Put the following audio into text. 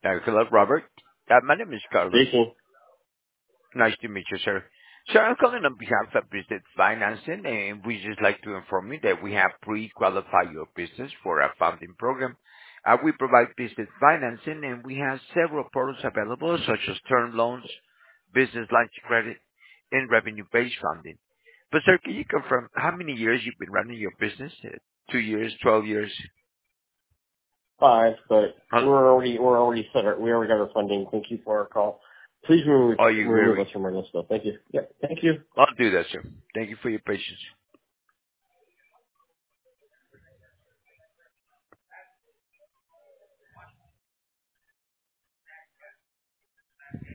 Hello, Robert. My name is Carlos. Speaking. Nice to meet you, sir. Sir, I'm calling on behalf of Business Financing, and we just like to inform you that we have pre-qualified your business for a funding program. We provide business financing, and we have several products available, such as term loans, business lines of credit, and revenue-based funding. But, sir, can you confirm how many years you've been running your business? 2 years, 12 years? 5, but Huh? we're already set. We already got our funding. Thank you for our call. Please remove Are you remove very? us from our list, though. Thank you. Yeah. Thank you. I'll do that, sir. Thank you for your patience.